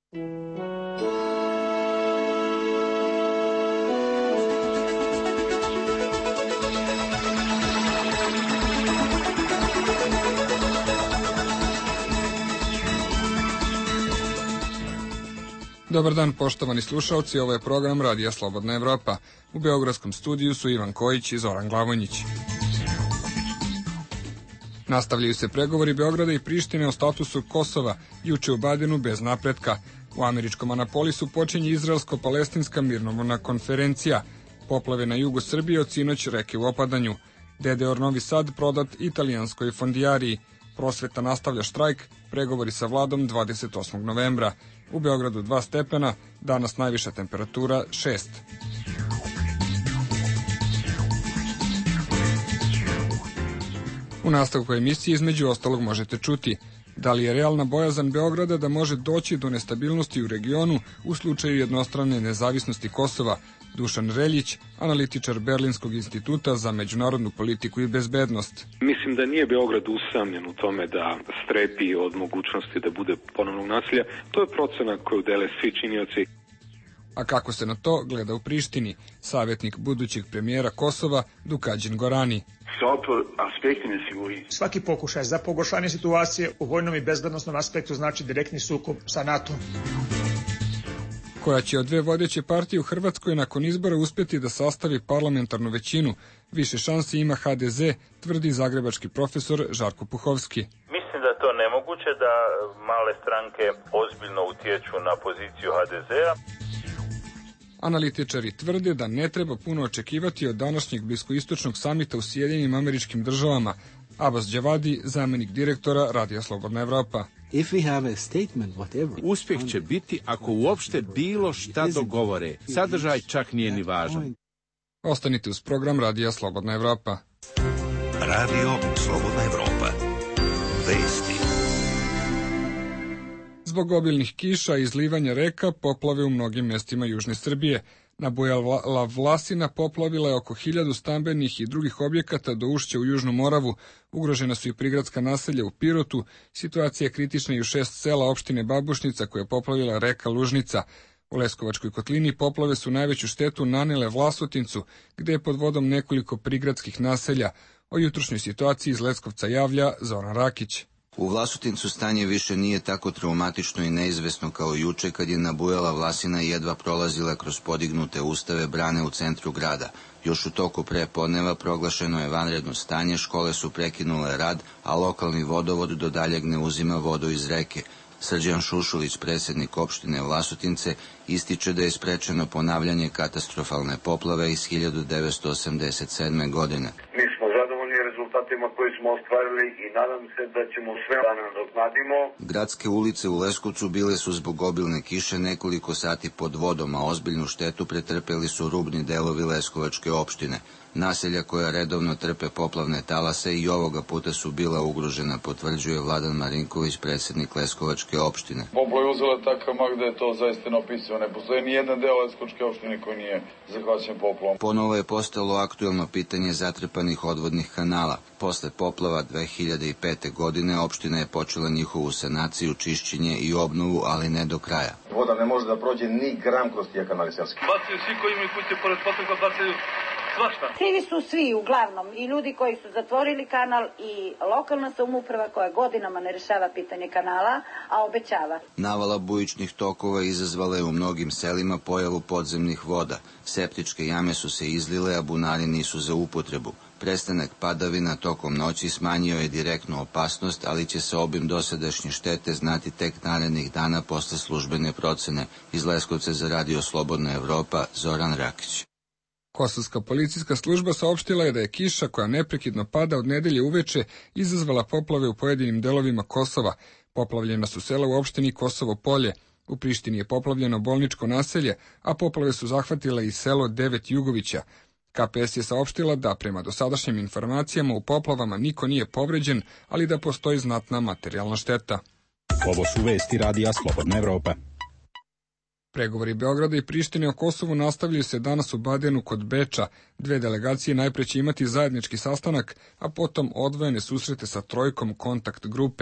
Dobar dan, poštovani slušalci, ovo je program Radija Slobodna Evropa. U beogradskom studiju su Ivan Kojić i Zoran Glavonjić. Nastavljaju se pregovori Beograda i Prištine o statusu Kosova, juče u Badenu bez napretka. U američkom Anapolisu počinje izraelsko-palestinska mirovna konferencija. Poplave na jugu Srbije od sinoć reke u opadanju. DDR Novi Sad prodat italijanskoj fondijariji. Prosveta nastavlja štrajk, pregovori sa vladom 28. novembra. U Beogradu 2 stepena, danas najviša temperatura 6. U nastavku emisije između ostalog možete čuti da li je realna bojazan Beograda da može doći do nestabilnosti u regionu u slučaju jednostrane nezavisnosti Kosova. Dušan Reljić, analitičar Berlinskog instituta za međunarodnu politiku i bezbednost. Mislim da nije Beograd usamljen u tome da strepi od mogućnosti da bude ponovnog nasilja. To je procena koju dele svi činioci. A kako se na to gleda u Prištini? Savjetnik budućeg premijera Kosova Dukadžin Gorani. Svaki pokušaj za pogoršanje situacije u vojnom i bezbednosnom aspektu znači direktni sukob sa NATO. Koja će od dve vodeće partije u Hrvatskoj nakon izbora uspjeti da sastavi parlamentarnu većinu. Više šansi ima HDZ, tvrdi zagrebački profesor Žarko Puhovski. Mislim da je to nemoguće, da male stranke ozbiljno utječu na poziciju HDZ-a. Analitičari tvrde da ne treba puno očekivati od današnjeg bliskoistočnog samita u Sjedinjenim Američkim Državama. Abbas Džavadi, zamjenik direktora Radija Slobodna Evropa. Uspjeh će biti ako uopšte bilo šta dogovore. Sadržaj čak nije ni važan. Ostanite uz program Radija Slobodna Evropa. Radio Slobodna Evropa. Vesti. Zbog obilnih kiša i izlivanja reka, poplave u mnogim mjestima južne Srbije. Nabujala Vlasina poplavila je oko 1000 stambenih i drugih objekata do ušća u Južnu Moravu. Ugrožena su i prigradska naselja u Pirotu. Situacija je kritična i u 6 sela opštine Babušnica koja je poplavila reka Lužnica. U Leskovačkoj kotlini poplave su najveću štetu nanele Vlasotincu, gde je pod vodom nekoliko prigradskih naselja. O jutrošnjoj situaciji iz Leskovca javlja Zoran Rakić. U Vlasotincu stanje više nije tako traumatično i neizvesno kao juče kad je nabujala Vlasina i jedva prolazila kroz podignute ustave brane u centru grada. Još u toku prepodneva proglašeno je vanredno stanje, škole su prekinule rad, a lokalni vodovod do daljeg ne uzima vodu iz reke. Srđan Šušulić, predsjednik opštine Vlasotince, ističe da je sprečeno ponavljanje katastrofalne poplave iz 1987. godine. Rezultatima koji smo ostvarili i nadam se da ćemo sve da nadoknadimo. Gradske ulice u Leskovcu bile su zbog obilne kiše nekoliko sati pod vodom, a ozbiljnu štetu pretrpeli su rubni delovi Leskovačke opštine. Naselja koja redovno trpe poplavne talase i ovoga puta su bila ugrožena, potvrđuje Vladan Marinković, predsjednik Leskovačke opštine. Poplava je uzela takav mak da je to zaista neopisivo. Ne postoji ni jedan deo Leskovačke opštine koji nije zahvaćen poplavom. Ponovo je postalo aktuelno pitanje zatrpanih odvodnih kanala. Posle poplava 2005. godine opština je počela njihovu sanaciju, čišćenje i obnovu, ali ne do kraja. Voda ne može da prođe ni gram kroz tije kanalizacijske. Bacaju svi koji imaju kuće pored potoka, bacaju svašta. Krivi su svi, uglavnom, i ljudi koji su zatvorili kanal i lokalna samouprava koja godinama ne rešava pitanje kanala, a obećava. Navala bujičnih tokova izazvala je u mnogim selima pojavu podzemnih voda. Septičke jame su se izlile, a bunari nisu za upotrebu. Prestanak padavina tokom noći smanjio je direktnu opasnost, ali će se obim dosadašnje štete znati tek narednih dana posle službene procene. Iz Leskovca za Radio Slobodna Evropa, Zoran Rakić. Kosovska policijska služba saopštila je da je kiša koja neprekidno pada od nedelje uveče izazvala poplave u pojedinim delovima Kosova. Poplavljena su sela u opštini Kosovo Polje. U Prištini je poplavljeno bolničko naselje, a poplave su zahvatile i selo Devet Jugovića. KPS je saopštila da prema dosadašnjim informacijama u poplavama niko nije povređen, ali da postoji znatna materijalna šteta. Ovo su vesti Radija Slobodna Evropa. Pregovori Beograda i Prištine o Kosovu nastavljaju se danas u Badenu kod Beča. Dve delegacije najpre će imati zajednički sastanak, a potom odvojene susrete sa trojkom kontakt grupe.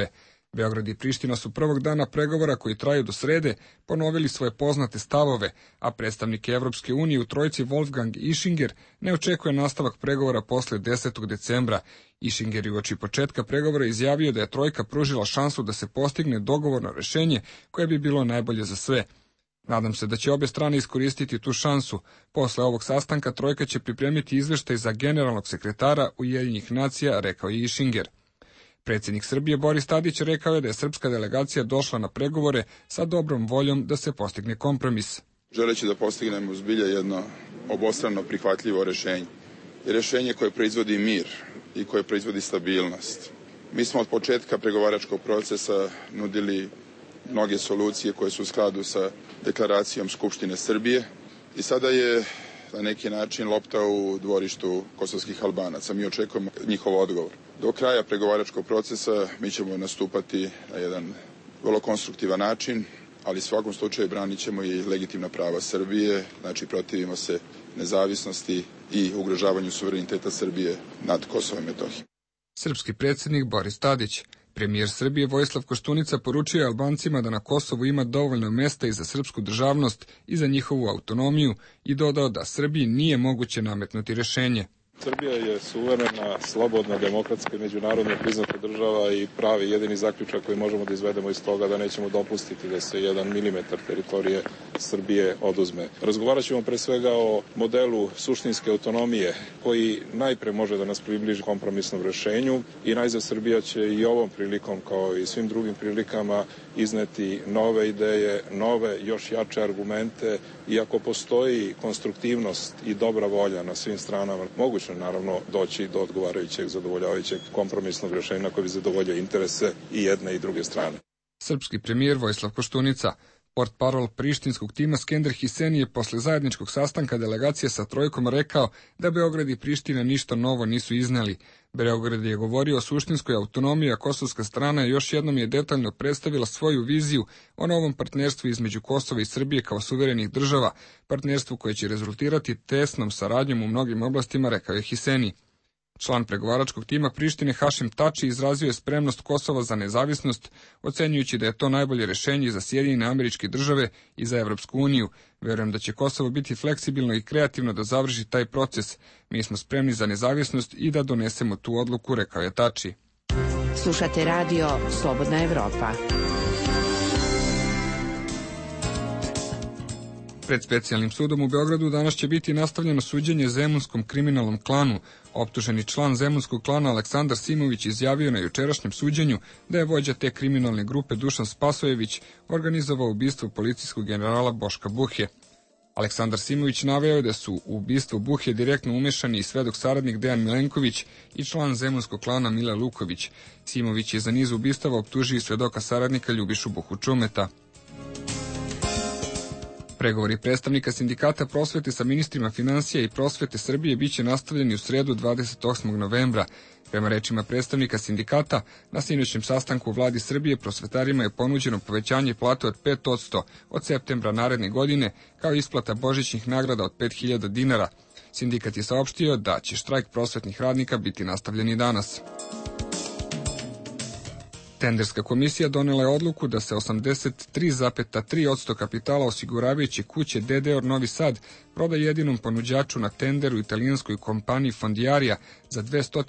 Beograd i Priština su prvog dana pregovora koji traju do srede ponovili svoje poznate stavove, a predstavnik Evropske unije u trojici Wolfgang Ischinger ne očekuje nastavak pregovora posle 10. decembra. Ischinger je uoči početka pregovora izjavio da je trojka pružila šansu da se postigne dogovorno rešenje koje bi bilo najbolje za sve. Nadam se da će obe strane iskoristiti tu šansu. Posle ovog sastanka trojka će pripremiti izveštaj za generalnog sekretara Ujedinjenih nacija, rekao je Ischinger. Predsjednik Srbije Boris Tadić rekao je da je srpska delegacija došla na pregovore sa dobrom voljom da se postigne kompromis. Želeći da postignemo zbilja jedno obostrano prihvatljivo rešenje. I rešenje koje proizvodi mir i koje proizvodi stabilnost. Mi smo od početka pregovaračkog procesa nudili mnoge solucije koje su u skladu sa deklaracijom Skupštine Srbije i sada je na neki način lopta u dvorištu kosovskih Albanaca. Mi očekujemo njihov odgovor. Do kraja pregovaračkog procesa mi ćemo nastupati na jedan vrlo konstruktivan način, ali u svakom slučaju branit ćemo i legitimna prava Srbije, znači protivimo se nezavisnosti i ugrožavanju suvereniteta Srbije nad Kosovom i Metohijom. Srpski predsjednik Boris Tadić. Premijer Srbije Vojislav Koštunica poručio je Albancima da na Kosovu ima dovoljno mesta i za srpsku državnost i za njihovu autonomiju i dodao da Srbiji nije moguće nametnuti rešenje. Srbija je suverena, slobodna, demokratska i međunarodno priznata država i pravi jedini zaključak koji možemo da izvedemo iz toga da nećemo dopustiti da se 1 milimetar teritorije Srbije oduzme. Razgovarat ćemo pre svega o modelu suštinske autonomije koji najpre može da nas približi kompromisnom rešenju i najzad Srbija će i ovom prilikom kao i svim drugim prilikama izneti nove ideje, nove još jače argumente i ako postoji konstruktivnost i dobra volja na svim stranama, moguće naravno doći do odgovarajućeg, zadovoljavajućeg kompromisnog rješenja koji bi zadovoljio interese i jedne i druge strane. Srpski premijer Vojislav Koštunica. Portparol prištinskog tima Skender Hiseni je posle zajedničkog sastanka delegacije sa trojkom rekao da Beograd i Priština ništa novo nisu izneli. Beograd je govorio o suštinskoj autonomiji, a kosovska strana još jednom je detaljno predstavila svoju viziju o novom partnerstvu između Kosova i Srbije kao suverenih država, partnerstvu koje će rezultirati tesnom saradnjom u mnogim oblastima, rekao je Hiseni. Član pregovaračkog tima Prištine Hašim Tači izrazio je spremnost Kosova za nezavisnost, ocenjujući da je to najbolje rešenje za Sjedinjene Američke Države i za Evropsku uniju. Verujem da će Kosovo biti fleksibilno i kreativno da završi taj proces. Mi smo spremni za nezavisnost i da donesemo tu odluku, rekao je Tači. Slušate radio Slobodna Evropa. Pred specijalnim sudom u Beogradu danas će biti nastavljeno suđenje zemunskom kriminalnom klanu. Optuženi član zemunskog klana Aleksandar Simović izjavio na jučerašnjem suđenju da je vođa te kriminalne grupe Dušan Spasojević organizovao ubistvo policijskog generala Boška Buhe. Aleksandar Simović naveo da su u ubistvo Buhe direktno umešani i svedok saradnik Dejan Milenković i član zemunskog klana Mile Luković. Simović je za niz ubistava optužio i svedoka saradnika Ljubišu Buhu Čumeta. Pregovori predstavnika sindikata prosvete sa ministrima finansija i prosvete Srbije biće nastavljeni u sredu 28. novembra. Prema rečima predstavnika sindikata, na sinoćnom sastanku u vladi Srbije prosvetarima je ponuđeno povećanje plate od 5% od septembra naredne godine, kao isplata božićnih nagrada od 5.000 dinara. Sindikat je saopštio da će štrajk prosvetnih radnika biti nastavljen i danas. Tenderska komisija donela je odluku da se 83,3% kapitala osiguravajuće kuće DDOR Novi Sad proda jedinom ponuđaču na tenderu italijanskoj kompaniji Fondiarija za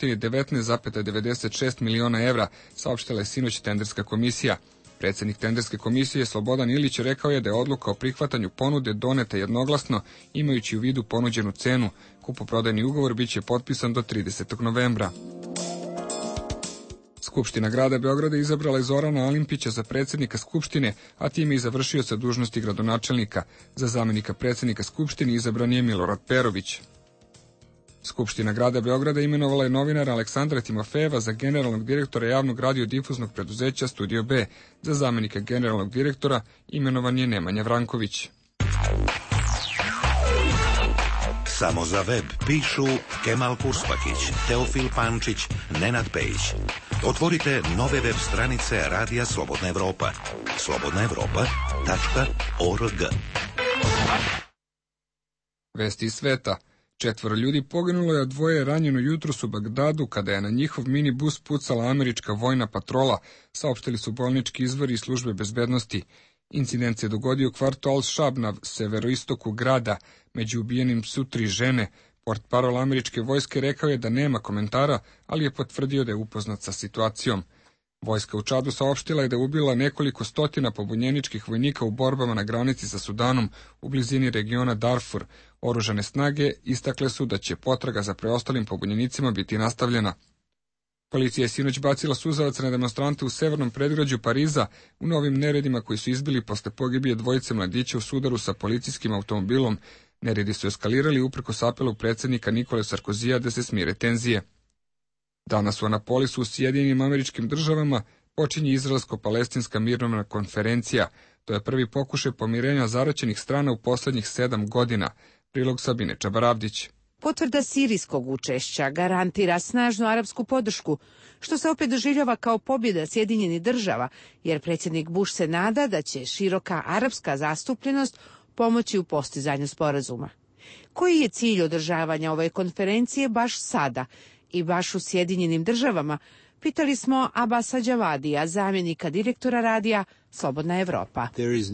219,96 miliona evra, saopštila je sinoć Tenderska komisija. Predsjednik Tenderske komisije Slobodan Ilić rekao je da je odluka o prihvatanju ponude doneta jednoglasno, imajući u vidu ponuđenu cenu. Kupoprodajni ugovor biće potpisan do 30. novembra. Skupština grada Beograda izabrala je Zorana Alimpića za predsjednika Skupštine, a time i završio sa dužnosti gradonačelnika. Za zamenika predsjednika Skupštine izabran je Milorad Perović. Skupština grada Beograda imenovala je novinara Aleksandra Timofejeva za generalnog direktora javnog radiodifuznog preduzeća Studio B. Za zamenika generalnog direktora imenovan je Nemanja Vranković. Samo za web pišu Kemal Kurspakić, Teofil Pančić, Nenad Pejić. Otvorite nove web stranice Radija Slobodna Evropa. slobodnaevropa.org. Vesti iz sveta. 4 ljudi poginulo je, a 2 je ranjeno jutros u Bagdadu kada je na njihov minibus pucala američka vojna patrola, saopštili su bolnički izvori i službe bezbednosti. Incident se dogodio u kvartu Al-Shab na severoistoku grada. Među ubijenim su 3 žene. Portparol američke vojske rekao je da nema komentara, ali je potvrdio da je upoznat sa situacijom. Vojska u Čadu saopštila je da je ubila nekoliko stotina pobunjeničkih vojnika u borbama na granici sa Sudanom u blizini regiona Darfur. Oružane snage istakle su da će potraga za preostalim pobunjenicima biti nastavljena. Policija je sinoć bacila suzavac na demonstrante u severnom predgrađu Pariza u novim neredima koji su izbili posle pogibije 2 mladića u sudaru sa policijskim automobilom. Neredi su eskalirali uprkos apelu predsjednika Nikole Sarkozija da se smire tenzije. Danas u Anapolisu u Sjedinjenim Američkim Državama počinje izraelsko-palestinska mirovna konferencija. To je prvi pokušaj pomirenja zaraćenih strana u posljednjih 7 godina. Prilog Sabine Čabaravdić. Potvrda sirijskog učešća garantira snažnu arapsku podršku, što se opet doživljava kao pobjeda Sjedinjenih Država, jer predsjednik Bush se nada da će široka arapska zastupljenost pomoći u postizanju sporazuma. Koji je cilj održavanja ove konferencije baš sada i baš u Sjedinjenim Državama? Pitali smo Abasa Đavadija, zamjenika direktora radija Slobodna Evropa.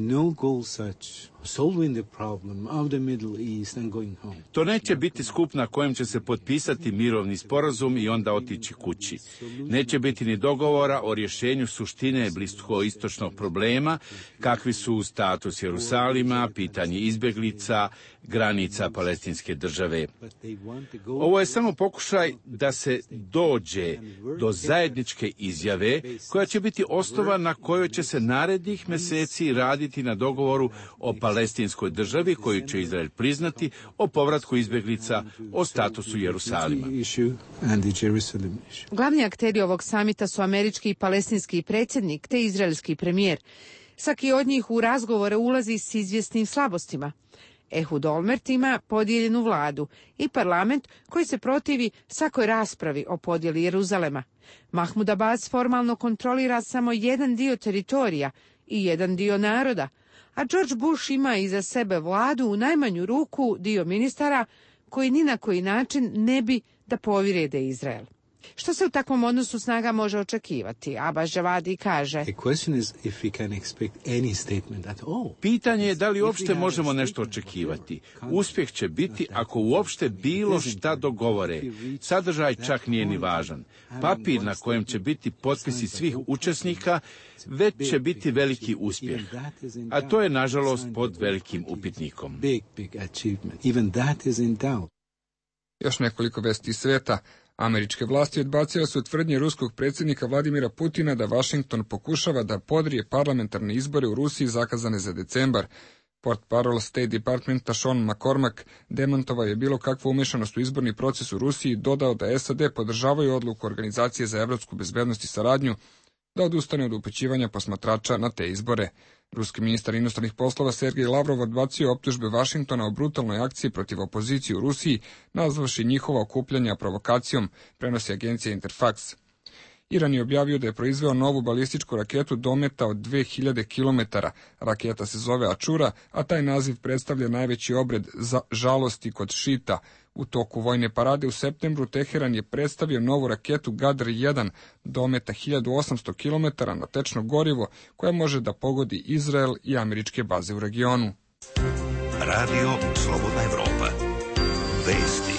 To neće biti skup na kojem će se potpisati mirovni sporazum i onda otići kući. Neće biti ni dogovora o rješenju suštine bliskoistočnog problema, kakvi su status Jerusalima, pitanje izbjeglica, granica palestinske države. Ovo je samo pokušaj da se dođe do zajedničke izjave koja će biti osnova na kojoj će se narednih mjeseci raditi na dogovoru o palestinskoj državi koju će Izrael priznati, o povratku izbjeglica, o statusu Jerusalima. Glavni akteri ovog samita su američki i palestinski predsjednik te izraelski premijer. Svaki od njih u razgovore ulazi s izvjesnim slabostima. Ehud Olmert ima podijeljenu vladu i parlament koji se protivi svakoj raspravi o podjeli Jeruzalema. Mahmud Abbas formalno kontrolira samo jedan dio teritorija i jedan dio naroda, a George Bush ima iza sebe vladu, u najmanju ruku dio ministara koji ni na koji način ne bi da povrijede Izrael. Što se u takvom odnosu snaga može očekivati? Abbas Đavadi kaže: Pitanje je da li uopšte možemo nešto očekivati. Uspjeh će biti ako uopšte bilo šta dogovore. Sadržaj čak nije ni važan. Papir na kojem će biti potpisi svih učesnika već će biti veliki uspjeh. A to je, nažalost, pod velikim upitnikom. Još nekoliko vesti iz sveta. Američke vlasti odbacile su tvrdnje ruskog predsjednika Vladimira Putina da Washington pokušava da podrije parlamentarne izbore u Rusiji zakazane za decembar. Portparol State Departmenta Sean McCormack demantovao je bilo kakvu umješanost u izborni proces u Rusiji i dodao da SAD podržavaju odluku Organizacije za evropsku bezbednost i saradnju da odustane od upućivanja posmatrača na te izbore. Ruski ministar inostranih poslova Sergej Lavrov odbacio optužbe Vašingtona o brutalnoj akciji protiv opozicije u Rusiji, nazvavši njihova okupljanja provokacijom, prenosi agencija Interfax. Iran je objavio da je proizveo novu balističku raketu dometa od 2000 km. Raketa se zove Ačura, a taj naziv predstavlja najveći obred za žalosti kod šita. U toku vojne parade u septembru Teheran je predstavio novu raketu Gadr-1 dometa 1800 km na tečno gorivo koja može da pogodi Izrael i američke baze u regionu. Radio Slobodna Evropa. Vesti.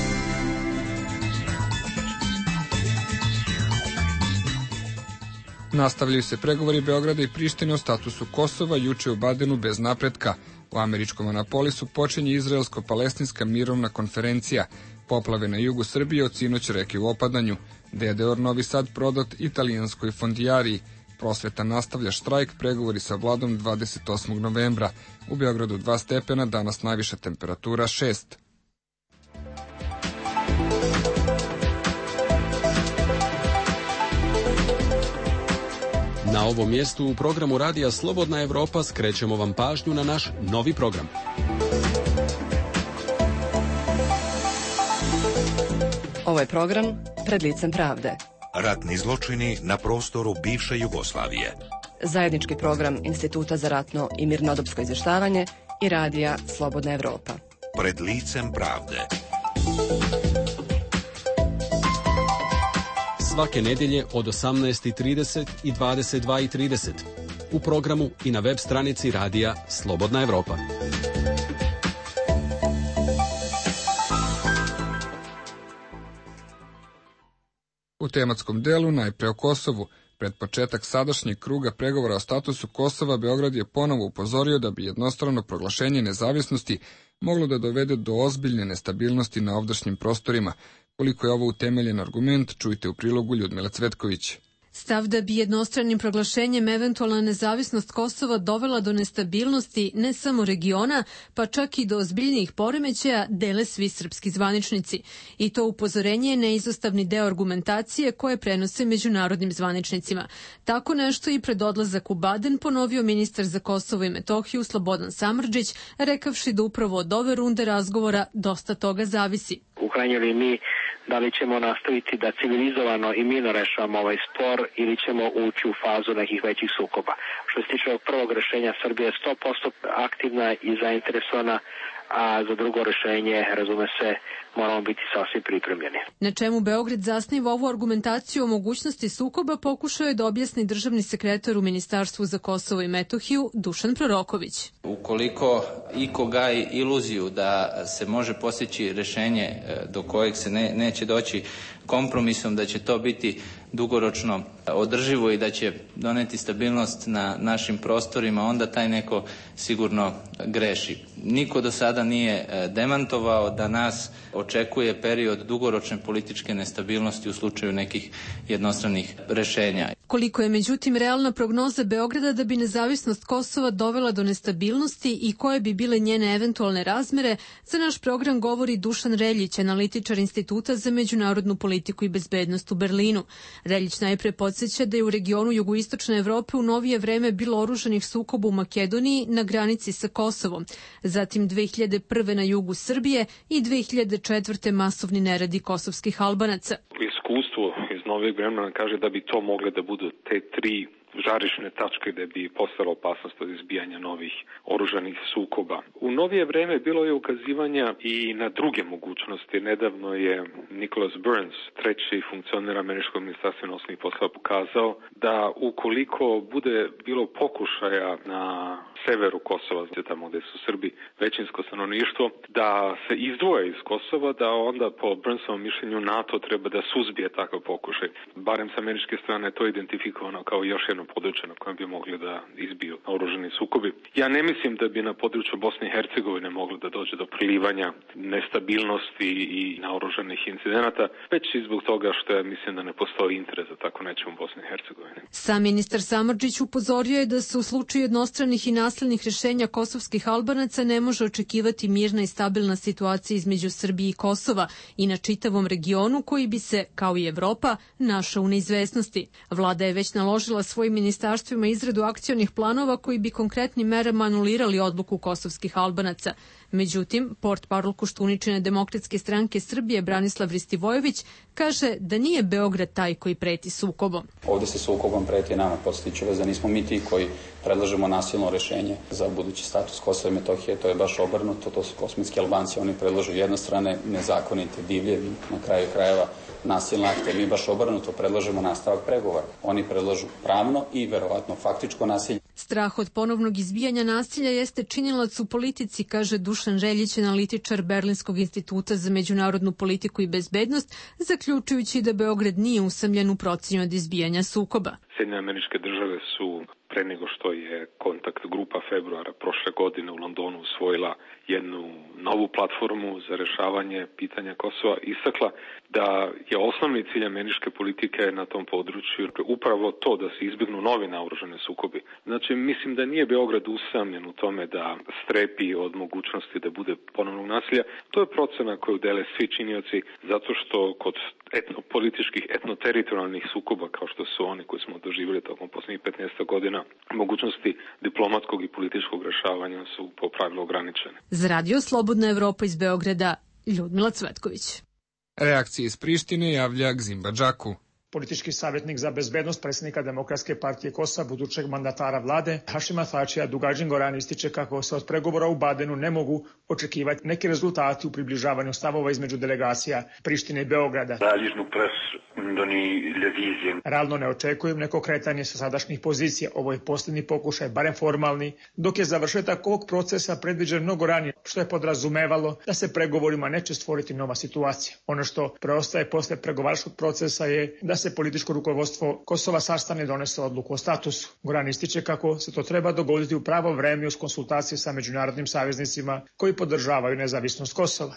Nastavljaju se pregovori Beograda i Prištine o statusu Kosova, juče u Badenu bez napretka. U američkom Anapolisu počinje izraelsko-palestinska mirovna konferencija. Poplave na jugu Srbije od sinoć reke u opadanju. DDR Novi Sad prodat italijanskoj fondijariji. Prosveta nastavlja štrajk, pregovori sa vladom 28. novembra. U Beogradu 2 stepena, danas najviša temperatura 6. Na ovom mjestu u programu Radija Slobodna Evropa skrećemo vam pažnju na naš novi program. Ovo je program Pred licem pravde. Ratni zločini na prostoru bivše Jugoslavije. Zajednički program Instituta za ratno i mirnodopsko izvještavanje i Radija Slobodna Evropa. Pred licem pravde. Svake nedjelje od 18:30 i 22:30 u programu i na web stranici radija Slobodna Evropa. U tematskom delu najpre o Kosovu. Pred početak sadašnjeg kruga pregovora o statusu Kosova, Beograd je ponovo upozorio da bi jednostrano proglašenje nezavisnosti moglo da dovede do ozbiljne nestabilnosti na ovdašnjim prostorima. Koliko je ovo utemeljen argument, čujte u prilogu Ljudmile Cvetković. Stav da bi jednostranim proglašenjem eventualna nezavisnost Kosova dovela do nestabilnosti ne samo regiona, pa čak i do ozbiljnijih poremećaja, dele svi srpski zvaničnici. I to upozorenje je neizostavni deo argumentacije koje prenose međunarodnim zvaničnicima. Tako nešto i pred odlazak u Baden ponovio ministar za Kosovo i Metohiju Slobodan Samardžić, rekavši da upravo od ove runde razgovora dosta toga zavisi. U krajnjoj liniji, da li ćemo nastaviti da civilizovano i mirno rešavamo ovaj spor ili ćemo ući u fazu nekih većih sukoba. Što se tiče ovog prvog rešenja, Srbija je 100% aktivna i zainteresovana, a za drugo rešenje, razume se, moramo biti sasvim pripremljeni. Na čemu Beograd zasniva ovu argumentaciju o mogućnosti sukoba pokušao je da objasni državni sekretar u Ministarstvu za Kosovo i Metohiju Dušan Proroković. Ukoliko iko gaji iluziju da se može postići rešenje do kojeg se neće doći kompromisom, da će to biti dugoročno održivo i da će doneti stabilnost na našim prostorima, onda taj neko sigurno greši. Niko do sada nije demantovao da nas očekuje period dugoročne političke nestabilnosti u slučaju nekih jednostranih rešenja. Koliko je međutim realna prognoza Beograda da bi nezavisnost Kosova dovela do nestabilnosti i koje bi bile njene eventualne razmere, za naš program govori Dušan Reljić, analitičar Instituta za međunarodnu politiku i bezbednost u Berlinu. Reljić najpre podsjeća da je u regionu jugoistočne Evrope u novije vreme bilo oružanih sukoba u Makedoniji na granici sa Kosovom, zatim 2001. na jugu Srbije i 2004. masovni neredi kosovskih Albanaca. Iskustvo iz novih vremena kaže da bi to mogle da budu te tri žarišne tačke da bi postala opasnost od izbijanja novih oružanih sukoba. U novije vreme bilo je ukazivanja i na druge mogućnosti. Nedavno je Nicholas Burns, treći funkcioner američkog ministarstva inostranih poslova, pokazao da ukoliko bude bilo pokušaja na severu Kosova, tamo gde su Srbi većinsko stanovništvo, da se izdvoje iz Kosova, da onda po Burnsovom mišljenju NATO treba da suzbije takav pokušaj. Barem sa američke strane to je identifikovano kao još jedno područje na kojem bi mogli da izbiju oružani sukobi. Ja ne mislim da bi na području Bosne i Hercegovine moglo da dođe do prilivanja nestabilnosti i naoružanih incidenata, već i zbog toga što ja mislim da ne postoji interes za tako nečemu u Bosni i Hercegovini. Sam ministar Samardžić upozorio je da se u slučaju jednostranih i nasilnih rešenja kosovskih Albanaca ne može očekivati mirna i stabilna situacija između Srbije i Kosova i na čitavom regionu koji bi se, kao i Evropa, našao u neizvesnosti. Vlada je već naložila svojim ministarstvima izradu akcionih planova koji bi konkretnim merama anulirali odluku kosovskih Albanaca. Međutim, portparol Koštuničine Demokratske stranke Srbije Branislav Ristivojević kaže da nije Beograd taj koji preti sukobom. Ovde se sukobom preti nama, podsjetiću vas da nismo mi ti koji predlažemo nasilno rešenje za budući status Kosova i Metohije, to je baš obrnuto, to su kosmetski Albanci, oni predlažu jednostrane, nezakonite, divlje, na kraju krajeva nasilne akte. Mi baš obrnuto predlažemo nastavak pregovora. Oni predlažu pravno i verovatno faktičko nasilje. Strah od ponovnog izbijanja nasilja jeste činilac u politici, kaže Dušan Reljić, analitičar Berlinskog instituta za međunarodnu politiku i bezbednost, zaključujući da Beograd nije usamljen u procenu od izbijanja sukoba. Sjedinjene Američke Države su pre nego što je kontakt grupa februara prošle godine u Londonu usvojila jednu novu platformu za rešavanje pitanja Kosova, istakla da je osnovni cilj američke politike na tom području upravo to da se izbjegnu novi naoružani sukobi. Znači, mislim da nije Beograd usamljen u tome da strepi od mogućnosti da bude ponovnog nasilja. To je procena koju dele svi činioci, zato što kod političkih, etnoteritorijalnih sukoba, kao što su oni koji smo doživjeli tokom posljednjih 15 godina, mogućnosti diplomatskog i političkog rešavanja su po pravilu ograničene. Za radio Slobodna Evropa iz Beograda, Ljudmila Cvetković. Reakcije iz Prištine javlja Gzimba Džaku. Politički savjetnik za bezbednost predsjednika Demokratske partije Kosova, budućeg mandatara vlade, Hašima Tačija Dugađin Goran ističe kako se od pregovora u Badenu ne mogu očekivati neki rezultati u približavanju stavova između delegacija Prištine i Beograda. Realno ne očekujem neko kretanje sa sadašnjih pozicija. Ovo je posljednji pokušaj, barem formalni, dok je završetak ovog procesa predviđen mnogo ranije, što je podrazumevalo da se pregovorima neće stvoriti nova situacija. Ono što preostaje posle pregovaračkog procesa je da se političko rukovodstvo Kosova sastane i donese odluku o statusu. Goran ističe kako se to treba dogoditi u pravo vreme uz konsultacije sa međunarodnim saveznicima koji podržavaju nezavisnost Kosova.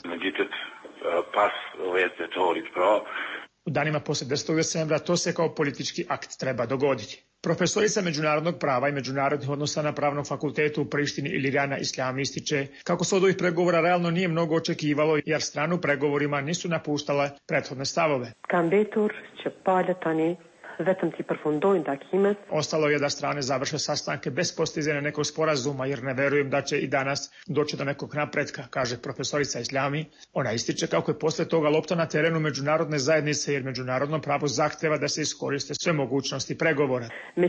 U danima posle 10. decembra to se kao politički akt treba dogoditi. Profesorica međunarodnog prava i međunarodnih odnosa na Pravnom fakultetu u Prištini Ilijana Isljami ističe kako se od ovih pregovora realno nije mnogo očekivalo jer stranu u pregovorima nisu napuštale prethodne stavove. Ostalo je da strane završe sastanke bez postizanja nekog sporazuma jer ne verujem da će i danas doći do nekog napretka, kaže profesorica Isljami. Ona ističe kako je posle toga lopta na terenu međunarodne zajednice jer međunarodno pravo zahteva da se iskoriste sve mogućnosti pregovora.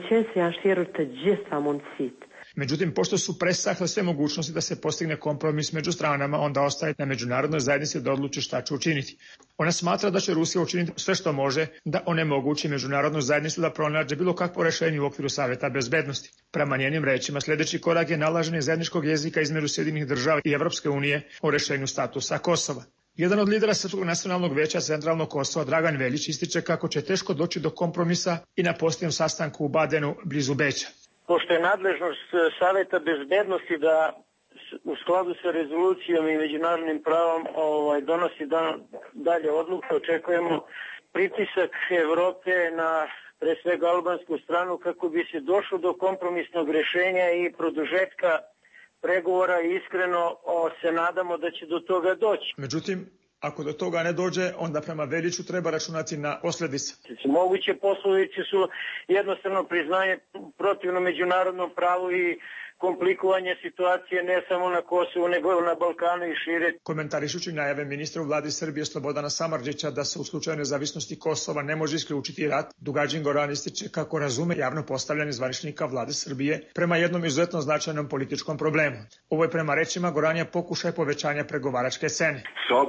Međutim, pošto su presahle sve mogućnosti da se postigne kompromis među stranama, onda ostaje na međunarodnoj zajednici da odluči šta će učiniti. Ona smatra da će Rusija učiniti sve što može da onemogući međunarodnu zajednicu da pronađe bilo kakvo rešenje u okviru Saveta bezbednosti. Prema njenim rečima, sljedeći korak je nalaženje zajedničkog jezika između Sjedinjenih država i Evropske unije o rešenju statusa Kosova. Jedan od lidera Srpskog nacionalnog veća Centralnog Kosova, Dragan Veljić, ističe kako će teško doći do kompromisa i na posljednjem sastanku u Badenu blizu Beća. Pošto je nadležnost Saveta bezbednosti da u skladu sa rezolucijom i međunarodnim pravom donosi dalje odluke, očekujemo pritisak Evrope na pre svega albansku stranu kako bi se došlo do kompromisnog rešenja i produžetka pregovora i iskreno se nadamo da će do toga doći. Međutim, ako do toga ne dođe, onda prema Veljiću treba računati na posljedice. Moguće posljedice su jednostavno priznanje protivno međunarodnom pravu i komplikovanje situacije ne samo na Kosovu, nego na Balkanu i šire. Komentarišući najave ministra u vladi Srbije Slobodana Samardžića da se u slučaju nezavisnosti Kosova ne može isključiti rat, Dugađin Goran ističe kako razume javno postavljanje zvaničnika vlade Srbije prema jednom izuzetno značajnom političkom problemu. Ovo je prema rečima Goranja pokušaj povećanja pregovaračke cene.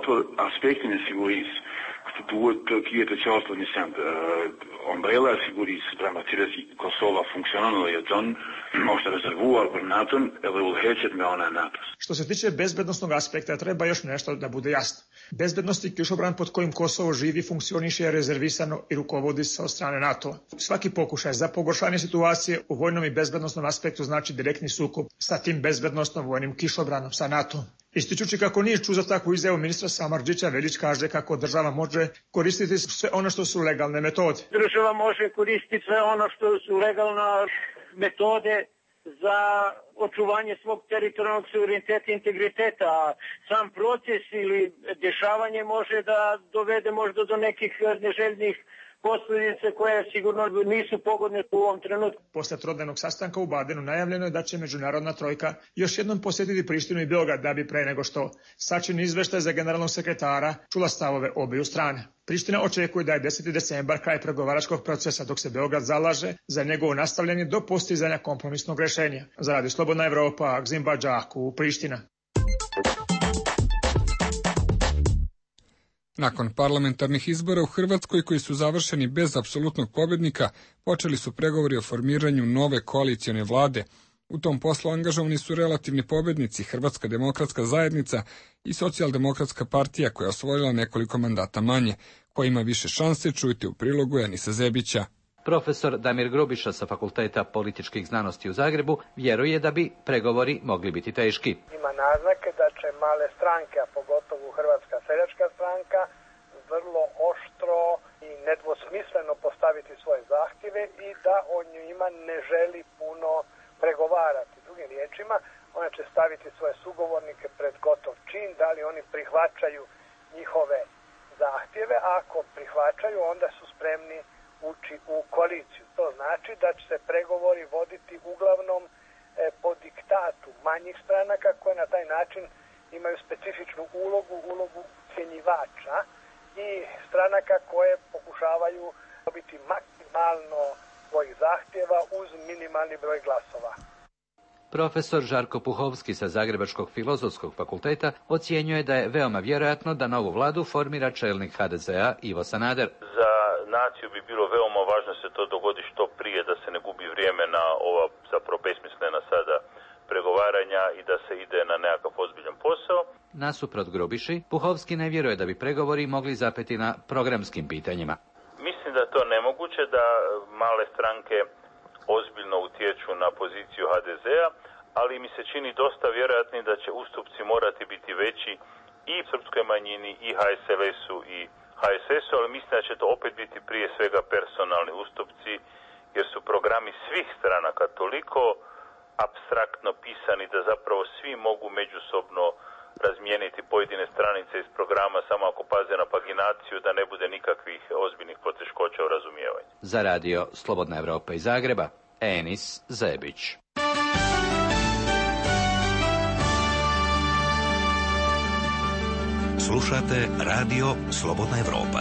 Ombrella siguris dramatirati Kosova funkcionalno je ton, možda rezervuar për NATO-n edhe udhëheqjet me ana NATO-s. Što se tiče bezbednosnog aspekta, treba još nešto da bude jasno. Bezbednosni kišobran pod kojim Kosovo živi funkcioniše rezervisano i rukovodi se od strane NATO-a. Svaki pokušaj za pogoršanje situacije u vojnom i bezbednosnom aspektu znači direktni sukob sa tim bezbednosnom vojnim kišobranom sa NATO-om. Ističući kako nije čuo za takvu izjavu ministra Samardžića, Veljić kaže kako država može koristiti sve ono što su legalne metode. Država može koristiti sve ono što su legalne metode za očuvanje svog teritorijalnog suvereniteta i integriteta. Sam proces ili dešavanje može da dovede možda do nekih neželjenih posljedice koje sigurno nisu pogodne u ovom trenutku. Posle trodnevnog sastanka u Badenu najavljeno je da će međunarodna trojka još jednom posjetiti Prištinu i Beograd da bi pre nego što sačini izveštaj za generalnog sekretara čula stavove obiju strane. Priština očekuje da je 10. decembar kraj pregovaračkog procesa, dok se Beograd zalaže za njegovo nastavljanje do postizanja kompromisnog rešenja. Za Radio Slobodna Evropa, Gzim Badžaku, Priština. Nakon parlamentarnih izbora u Hrvatskoj koji su završeni bez apsolutnog pobjednika, počeli su pregovori o formiranju nove koalicione vlade. U tom poslu angažovani su relativni pobjednici Hrvatska demokratska zajednica i Socijaldemokratska partija koja je osvojila nekoliko mandata manje. Ko ima više šanse, čujte u prilogu Janisa Zebića. Profesor Damir Grubiša sa Fakulteta političkih znanosti u Zagrebu vjeruje da bi pregovori mogli biti teški. Ima naznake da će male stranke, a pogotovo Hrvatska seljačka stranka, vrlo oštro i nedvosmisleno postaviti svoje zahtjeve i da o njima ne želi puno pregovarati. Drugim riječima, ona će staviti svoje sugovornike pred gotov čin, da li oni prihvaćaju njihove zahtjeve, a ako prihvaćaju, onda su spremni ući u koaliciju. To znači da će se pregovori voditi uglavnom po diktatu manjih stranaka koje na taj način imaju specifičnu ulogu ucjenjivača i stranaka koje pokušavaju dobiti maksimalno svojih zahtjeva uz minimalni broj glasova. Profesor Žarko Puhovski sa Zagrebačkog filozofskog fakulteta ocjenjuje da je veoma vjerojatno da novu vladu formira čelnik HDZ-a Ivo Sanader. Za naciju bi bilo veoma važno se to dogodi što prije, da se ne gubi vrijeme na ova zapravo besmislena sada pregovaranja i da se ide na nekakav ozbiljan posao. Nasuprot Grubiši, Puhovski ne vjeruje da bi pregovori mogli zapeti na programskim pitanjima. Mislim da je to nemoguće, da male stranke ozbiljno utječu na poziciju HDZ-a, ali mi se čini dosta vjerojatnim da će ustupci morati biti veći i srpskoj manjini, i HSLS-u, i HSS-u, ali mislim da će to opet biti prije svega personalni ustupci, jer su programi svih stranaka toliko apstraktno pisani da zapravo svi mogu međusobno razmijeniti pojedine stranice iz programa samo ako paze na paginaciju, da ne bude nikakvih ozbiljnih poteškoća u razumijevanju. Za radio Slobodna Evropa iz Zagreba, Enis Zebić. Slušate radio Slobodna Evropa.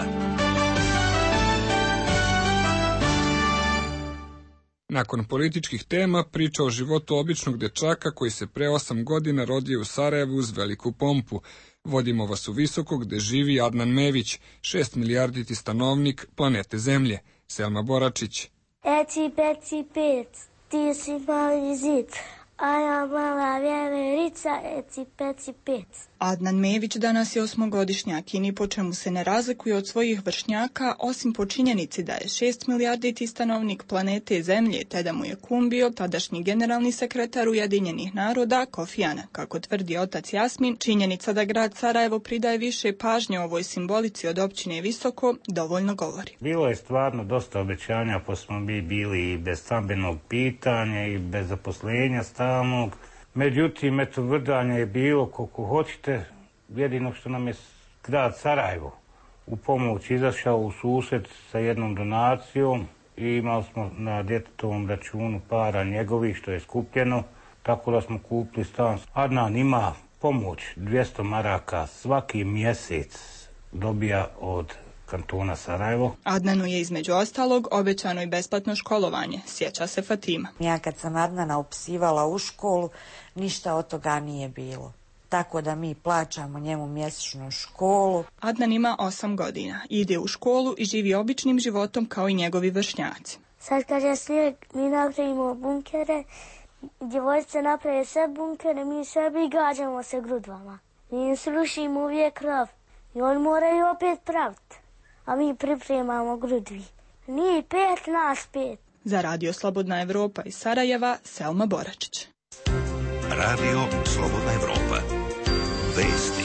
Nakon političkih tema, priča o životu običnog dečaka koji se pre 8 godina rodio u Sarajevu uz veliku pompu. Vodimo vas u Visoko gde živi Adnan Mević, 6 milijarditi stanovnik planete Zemlje. Selma Boračić. Eci, peci, pec, ti si mali zid, a ja mala vjeverica, eci, peci, pec. Adnan Mević danas je 8-godišnjak i ni po čemu se ne razlikuje od svojih vršnjaka, osim po činjenici da je 6 milijarditi stanovnik planete Zemlje, te da mu je kum bio tadašnji generalni sekretar Ujedinjenih naroda Kofi Anan. Kako tvrdi otac Jasmin, činjenica da grad Sarajevo pridaje više pažnje ovoj simbolici od općine Visoko dovoljno govori. Bilo je stvarno dosta obećanja, pa smo bili i bez stambenog pitanja i bez zaposlenja stalnog. Međutim, eto, vrdanje je bilo koliko hoćete. Jedino što nam je grad Sarajevo u pomoć izašao u susret sa jednom donacijom i imali smo na djetetovom računu para njegovih što je skupljeno, tako da smo kupili stan. Adnan ima pomoć 200 maraka svaki mjesec dobija od kantona Sarajevo. Adnanu je između ostalog obećano i besplatno školovanje, sjeća se Fatima. Ja kad sam Adnana upisivala u školu, ništa od toga nije bilo. Tako da mi plaćamo njemu mjesečnu školu. Adnan ima 8 godina, ide u školu i živi običnim životom kao i njegovi vršnjaci. Sad kad je snijeg, mi napravimo bunkere, djevojčice naprave sve bunkere, mi sebi gađamo se grudvama. Mi im srušimo uvijek krov i oni moraju opet praviti. A mi pripremamo grudvi. Nije 5, nas 5. Za radio Slobodna Evropa iz Sarajeva, Selma Boračić. Radio Slobodna Evropa. Vesti.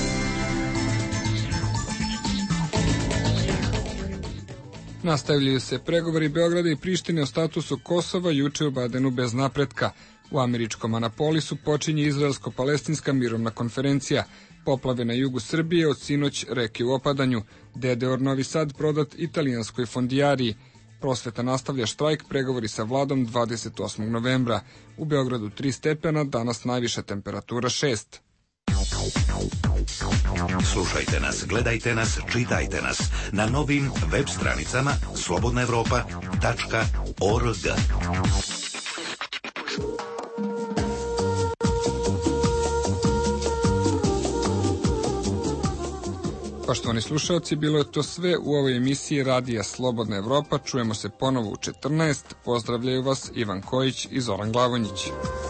Nastavljaju se pregovori Beograda i Prištine o statusu Kosova juče u Badenu bez napretka. U američkom Anapolisu počinje izraelsko-palestinska mirovna konferencija. Poplave na jugu Srbije od sinoć reke u opadanju. DDOR Novi Sad prodat italijanskoj fondijariji. Prosveta nastavlja štrajk, pregovori sa vladom 28. novembra. U Beogradu 3 stepena, danas najviša temperatura 6. Slušajte nas, gledajte nas, čitajte nas na novim web stranicama slobodnaevropa.org. Poštovani slušalci, bilo je to sve u ovoj emisiji Radija Slobodna Evropa. Čujemo se ponovo u 14. Pozdravljaju vas Ivan Kojić i Zoran Glavonjić.